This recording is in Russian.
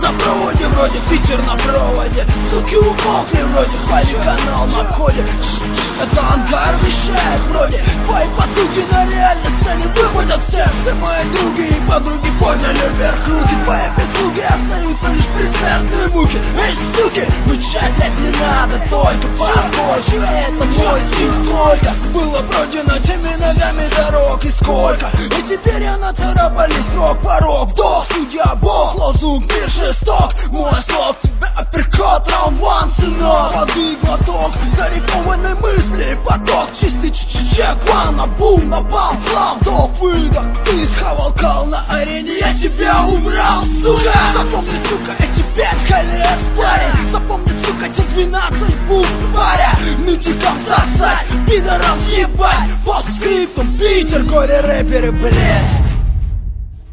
на проводе, вроде Питер на проводе. Суки умолкли, вроде хвали канал на входе. Это ангар вещает, вроде твои потуги на реальной сцене выводят всех. Все мои други и подруги подняли вверх руки. Твои безлуги остаются лишь презренные муки. Эй, суки, мычать блядь не надо, только побольше. Это мой стиль, сколько было пройдено теми ногами дорог и сколько. И теперь я нацарапали срок, порог, вдох, судья, бог, лозунг, мир жесток. Мой слог, тебя апперкот, раунд ван, сынок. Воды глоток, зарифованной мысли поток. Чистый чек, ванна, бум, напал, флам, долг, выдох. Ты схавал кал на арене, я тебя убрал, сука. Запомни, сука, эти 5 колец, парень. Запомни, сука, те 12 букв, паря. Нытикам сосать, пидорам съебать. Постскриптум, Питер, горе рэперы, блядь.